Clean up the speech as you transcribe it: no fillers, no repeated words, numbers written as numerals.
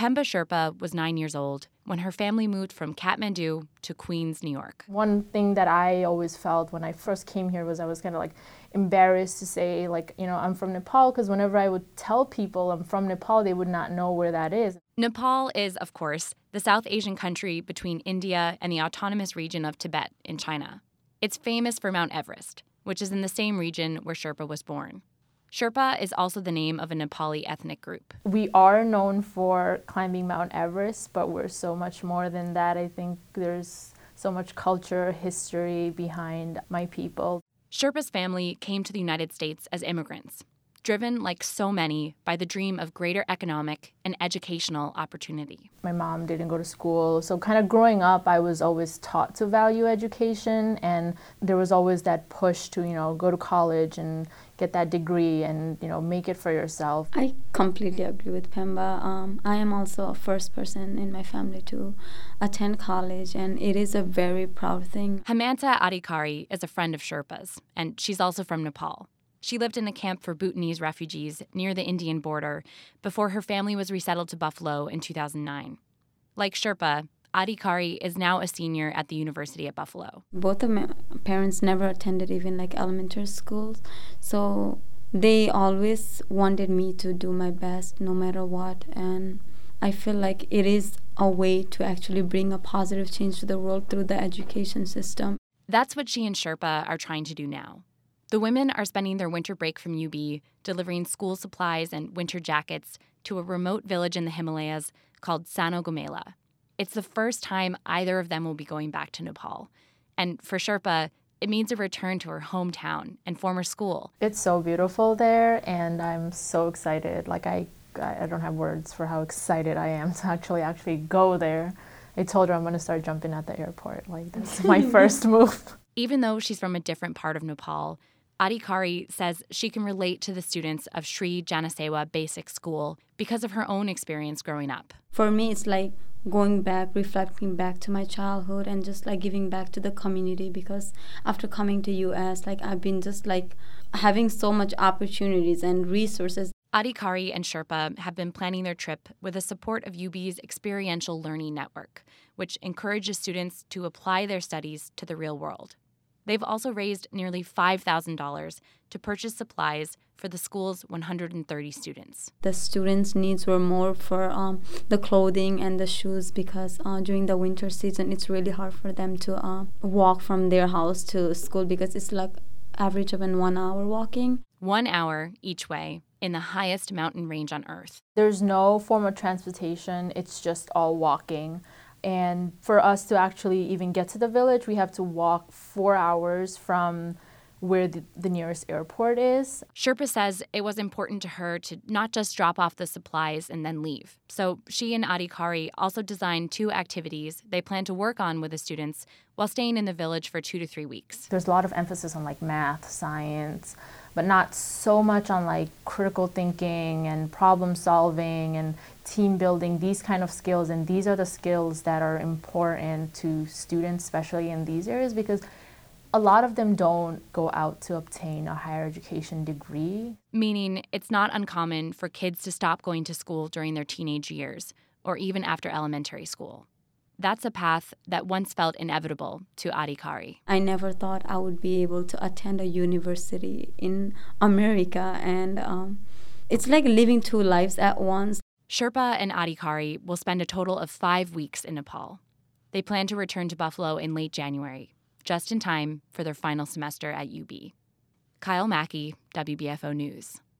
Pemba Sherpa was 9 years old when her family moved from Kathmandu to Queens, New York. One thing that I always felt when I first came here was I was kind of embarrassed to say I'm from Nepal, because whenever I would tell people I'm from Nepal, they would not know where that is. Nepal is, of course, the South Asian country between India and the autonomous region of Tibet in China. It's famous for Mount Everest, which is in the same region where Sherpa was born. Sherpa is also the name of a Nepali ethnic group. We are known for climbing Mount Everest, but we're so much more than that. I think there's so much culture, history behind my people. Sherpa's family came to the United States as immigrants, driven, like so many, by the dream of greater economic and educational opportunity. My mom didn't go to school, so kind of growing up, I was always taught to value education, and there was always that push to, go to college and get that degree and, make it for yourself. I completely agree with Pemba. I am also a first person in my family to attend college, and it is a very proud thing. Hemanta Adhikari is a friend of Sherpa's, and she's also from Nepal. She lived in a camp for Bhutanese refugees near the Indian border before her family was resettled to Buffalo in 2009. Like Sherpa, Adhikari is now a senior at the University at Buffalo. Both of my parents never attended even elementary schools, so they always wanted me to do my best no matter what, and I feel like it is a way to actually bring a positive change to the world through the education system. That's what she and Sherpa are trying to do now. The women are spending their winter break from UB delivering school supplies and winter jackets to a remote village in the Himalayas called Sano Gomela. It's the first time either of them will be going back to Nepal. And for Sherpa, it means a return to her hometown and former school. It's so beautiful there, and I'm so excited. I don't have words for how excited I am to actually go there. I told her I'm going to start jumping at the airport. That's my first move. Even though she's from a different part of Nepal, Adhikari says she can relate to the students of Sri Janasewa Basic School because of her own experience growing up. For me, it's going back, reflecting back to my childhood and just giving back to the community, because after coming to US, I've been just having so much opportunities and resources. Adhikari and Sherpa have been planning their trip with the support of UB's Experiential Learning Network, which encourages students to apply their studies to the real world. They've also raised nearly $5,000 to purchase supplies for the school's 130 students. The students' needs were more for the clothing and the shoes, because during the winter season, it's really hard for them to walk from their house to school, because it's average of 1 hour walking. 1 hour each way in the highest mountain range on Earth. There's no form of transportation. It's just all walking. And for us to actually even get to the village, we have to walk 4 hours from where the nearest airport is. Sherpa says it was important to her to not just drop off the supplies and then leave. So she and Adhikari also designed 2 activities they plan to work on with the students while staying in the village for 2 to 3 weeks. There's a lot of emphasis on math, science, but not so much on critical thinking and problem solving and team building, these kind of skills. And these are the skills that are important to students, especially in these areas, because a lot of them don't go out to obtain a higher education degree. Meaning it's not uncommon for kids to stop going to school during their teenage years or even after elementary school. That's a path that once felt inevitable to Adhikari. I never thought I would be able to attend a university in America, and it's like living 2 lives at once. Sherpa and Adhikari will spend a total of 5 weeks in Nepal. They plan to return to Buffalo in late January, just in time for their final semester at UB. Kyle Mackey, WBFO News.